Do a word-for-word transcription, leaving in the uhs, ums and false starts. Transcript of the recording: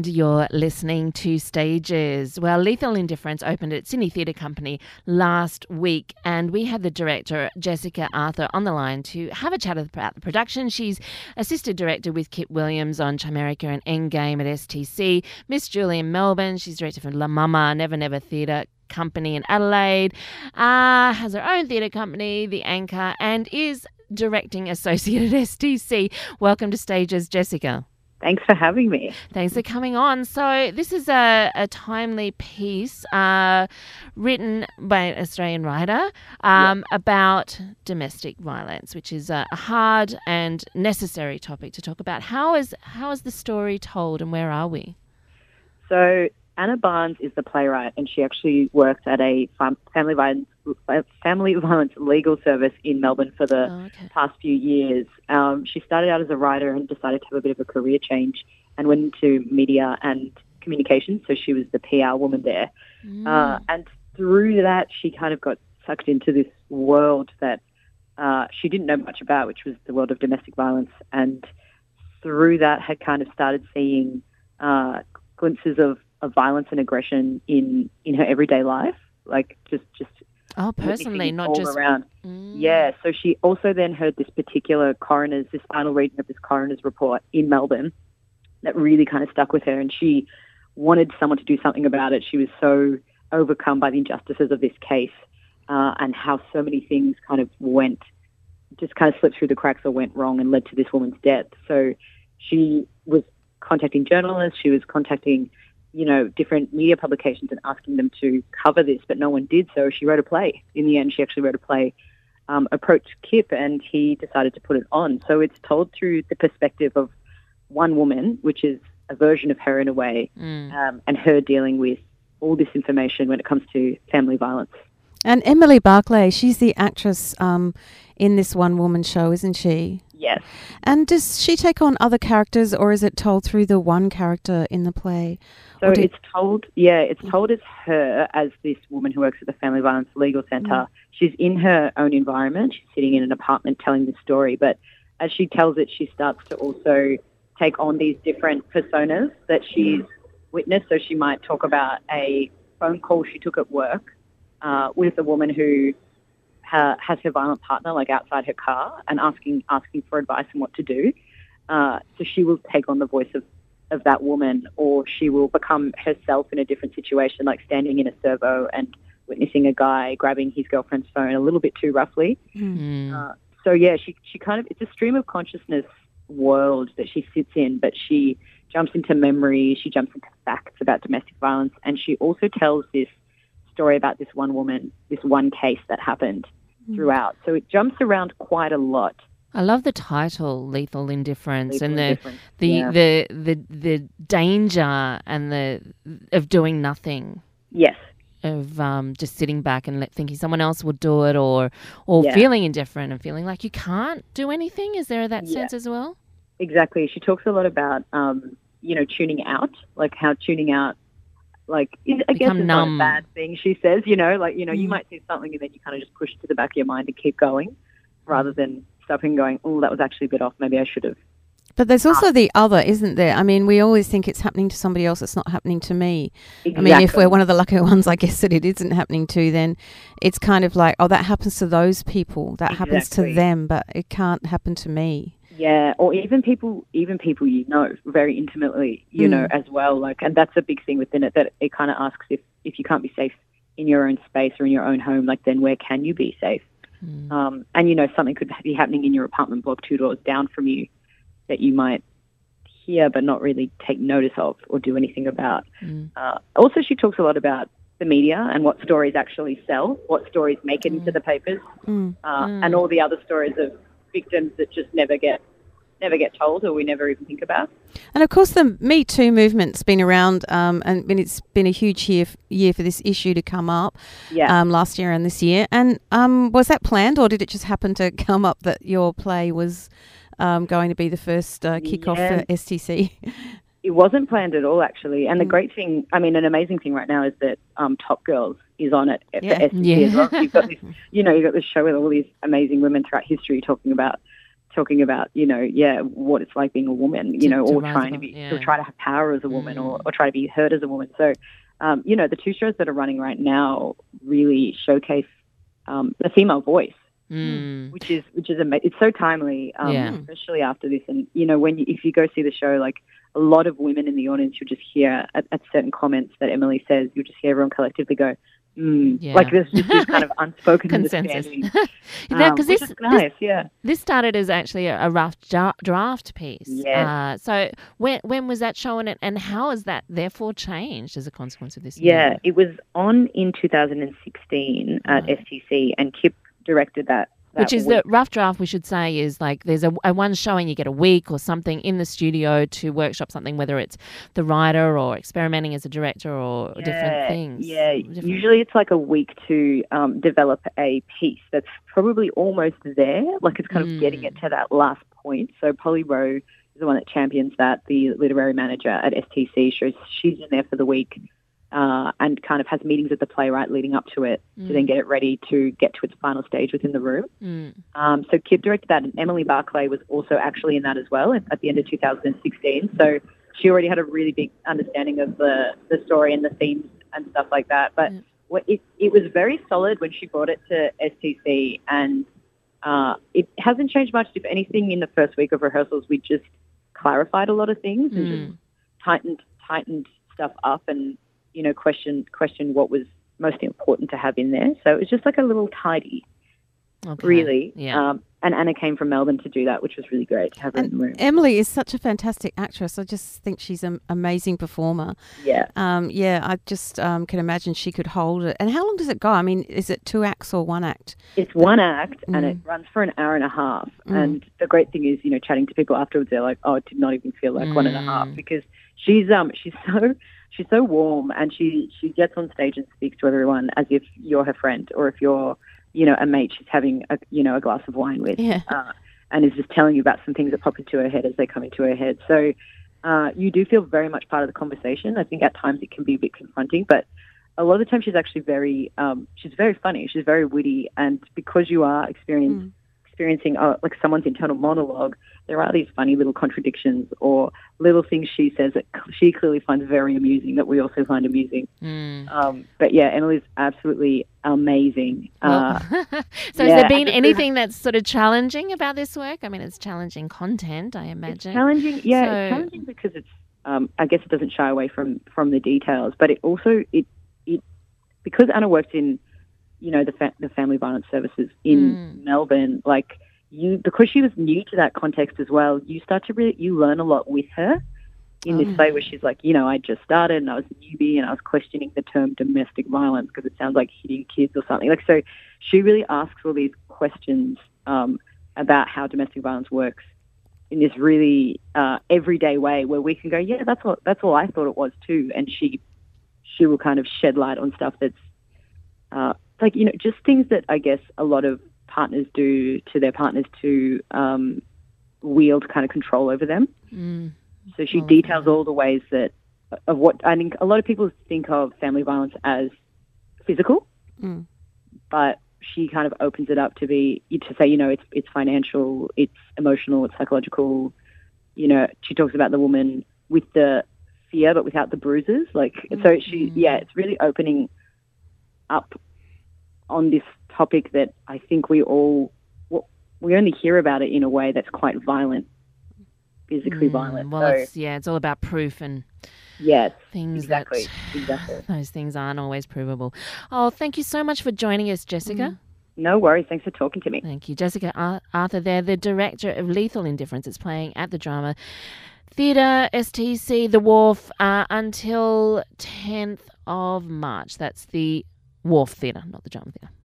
And you're listening to Stages. Well, Lethal Indifference opened at Sydney Theatre Company last week, and we had the director, Jessica Arthur, on the line to have a chat about the production. She's assistant director with Kit Williams on Chimerica and Endgame at S T C. Miss Julie in Melbourne, she's director for La Mama, Never Never Theatre Company in Adelaide, uh, has her own theatre company, The Anchor, and is directing associate at S T C. Welcome to Stages, Jessica. Thanks for having me. Thanks for coming on. So this is a, a timely piece uh, written by an Australian writer um, yep. about domestic violence, which is a hard and necessary topic to talk about. How is how is the story told, and where are we? So Anna Barnes is the playwright, and she actually works at a family violence family violence legal service in Melbourne for the oh, okay. past few years. Um, she started out as a writer and decided to have a bit of a career change and went into media and communications. So she was the P R woman there. Mm. Uh, and through that, she kind of got sucked into this world that uh, she didn't know much about, which was the world of domestic violence. And through that had kind of started seeing uh, glimpses of, of violence and aggression in, in her everyday life, like just, just Oh, personally, not all just around. Mm. Yeah. So she also then heard this particular coroner's, this final reading of this coroner's report in Melbourne that really kind of stuck with her, and she wanted someone to do something about it. She was so overcome by the injustices of this case uh, and how so many things kind of went, just kind of slipped through the cracks or went wrong and led to this woman's death. So she was contacting journalists. She was contacting you know, different media publications and asking them to cover this, but no one did. So she wrote a play. In the end, she actually wrote a play, um, approached Kip, and he decided to put it on. So it's told through the perspective of one woman, which is a version of her in a way, mm. um, and her dealing with all this information when it comes to family violence. And Emily Barclay, she's the actress um, in this one-woman show, isn't she? Yes. And does she take on other characters, or is it told through the one character in the play? So it's told, yeah, it's told as her, as this woman who works at the Family Violence Legal Centre. Mm. She's in her own environment. She's sitting in an apartment telling the story. But as she tells it, she starts to also take on these different personas that she's witnessed. So she might talk about a phone call she took at work uh, with a woman who ha- has her violent partner, like, outside her car and asking asking for advice on what to do. Uh, so she will take on the voice of of that woman, or she will become herself in a different situation, like standing in a servo and witnessing a guy grabbing his girlfriend's phone a little bit too roughly. Mm. Uh, so yeah, she she kind of, it's a stream of consciousness world that she sits in, but she jumps into memory, she jumps into facts about domestic violence, and she also tells this story about this one woman, this one case that happened mm. throughout. So it jumps around quite a lot. I love the title, Lethal Indifference, Lethal and the Indifference. the, Yeah. the the the danger and the of doing nothing. Yes. Of um, just sitting back and let, thinking someone else will do it, or or Yeah. feeling indifferent and feeling like you can't do anything. Is there that Yeah. sense as well? Exactly. She talks a lot about um, you know, tuning out, like how tuning out, like is, I Become guess, is numb. not a bad thing. She says, you know, like you know, Mm. you might see something and then you kind of just push it to the back of your mind and keep going, rather than stopping and going, oh, that was actually a bit off. Maybe I should have. But there's also the other, isn't there? I mean, we always think it's happening to somebody else. It's not happening to me. Exactly. I mean, if we're one of the lucky ones, I guess, that it isn't happening to, then it's kind of like, oh, that happens to those people. That Exactly. happens to them, but it can't happen to me. Yeah, or even people, even people you know very intimately, you Mm. know, as well. Like, and that's a big thing within it, that it kind of asks if, if you can't be safe in your own space or in your own home, like then where can you be safe? Mm. Um, and, you know, something could be happening in your apartment block two doors down from you that you might hear but not really take notice of or do anything about. Mm. Uh, also, she talks a lot about the media and what stories actually sell, what stories make it mm. into the papers, mm. Uh, mm. and all the other stories of victims that just never get never get told or we never even think about. And of course, the Me Too movement's been around, um, and it's been a huge year, year for this issue to come up. Yeah. Um, last year and this year. And um, was that planned, or did it just happen to come up that your play was um, going to be the first uh, kick-off yeah. for S T C? It wasn't planned at all, actually. And Mm. the great thing, I mean, an amazing thing right now is that um, Top Girls is on it Yeah. for S T C Yeah. as well. So you've got this, you know, you've got this show with all these amazing women throughout history talking about talking about, you know, yeah, what it's like being a woman, you To- know, to or rise trying to above, be, yeah. to try to have power as a woman, or, Mm. or try to be heard as a woman. So, um, you know, the two shows that are running right now really showcase um, the female voice, Mm. which is which is ama- it's so timely, um, Yeah. especially after this. And you know, when you, if you go see the show, like a lot of women in the audience, you'll just hear at, at certain comments that Emily says, you'll just hear everyone collectively go, mm. Yeah. like there's just this kind of unspoken Consensus. understanding, Yeah, um, 'cause which this- is nice. Yeah. This started as actually a, a rough dra- draft piece. Yes. Uh, so when when was that shown, and, and how has that therefore changed as a consequence of this? Yeah, new- it was on in two thousand sixteen at Right. S T C, and Kip directed that. that Which is week. the rough draft, we should say, is like there's a, a one showing, you get a week or something in the studio to workshop something, whether it's the writer or experimenting as a director or different Yeah, things. Yeah, Different- usually it's like a week to um, develop a piece that's probably almost there, like it's kind of Mm. getting it to that last point. So Polly Rowe is the one that champions that, the literary manager at S T C. Shows she's in there for the week uh, and kind of has meetings with the playwright leading up to it to then get it ready to get to its final stage within the room. Mm. Um, so Kip directed that, and Emily Barclay was also actually in that as well at, at the end of two thousand sixteen. So she already had a really big understanding of the, the story and the themes and stuff like that. But Yeah. what it, it was very solid when she brought it to S T C, and uh, it hasn't changed much. If anything, in the first week of rehearsals, we just clarified a lot of things and Mm. just tightened tightened stuff up, and you know, question question what was most important to have in there. So it was just like a little tidy. Okay. Really. Yeah. Um, and Anna came from Melbourne to do that, which was really great to have her in the room. Emily is such a fantastic actress. I just think she's an amazing performer. Yeah. Um, yeah, I just um, can imagine she could hold it. And how long does it go? I mean, is it two acts or one act? It's one act and Mm. it runs for an hour and a half. Mm. And the great thing is, you know, chatting to people afterwards, they're like, oh, it did not even feel like one and a half, Mm. because she's um she's so she's so warm, and she, she gets on stage and speaks to everyone as if you're her friend, or if you're, you know, a mate she's having a you know a glass of wine with. Yeah. Uh, and is just telling you about some things that pop into her head as they come into her head. So uh, you do feel very much part of the conversation. I think at times it can be a bit confronting, but a lot of the time she's actually very, um, she's very funny. She's very witty, and because you are experience, Mm. experiencing uh, like someone's internal monologue, there are these funny little contradictions or little things she says that she clearly finds very amusing that we also find amusing. Mm. Um, but yeah, Emily's absolutely amazing. Uh, Well, so has yeah, there been and- anything that's sort of challenging about this work? I mean, it's challenging content, I It's imagine. challenging, yeah. So- It's challenging because it's. Um, I guess it doesn't shy away from, from the details, but it also it it because Anna worked in, you know, the fa- the family violence services in Mm. Melbourne. Like you, because she was new to that context as well. You start to really you learn a lot with her in this Oh. play where she's like, you know, I just started and I was a newbie and I was questioning the term domestic violence because it sounds like hitting kids or something. Like so, she really asks all these questions um, about how domestic violence works in this really uh, everyday way where we can go, yeah, that's what that's all I thought it was too, and she she will kind of shed light on stuff that's uh, like, you know, just things that I guess a lot of partners do to their partners to um, wield kind of control over them. Mm. So she Well, details yeah. all the ways that of what I think a lot of people think of family violence as physical, Mm. but she kind of opens it up to be to say, you know, it's it's financial, it's emotional, it's psychological. You know, she talks about the woman with the fear but without the bruises. Like, so she, Mm. yeah, it's really opening up on this topic that I think we all well, we only hear about it in a way that's quite violent, physically Mm. violent. Well, so it's, yeah, it's all about proof and yes, things exactly, that exactly. those things aren't always provable. Oh, thank you so much for joining us, Jessica. No worries. Thanks for talking to me. Thank you. Jessica Ar- Arthur there, the director of Lethal Indifference. It's playing at the Drama Theatre, S T C, The Wharf, uh, until tenth of March. That's the Wharf Theatre, not the Drama Theatre.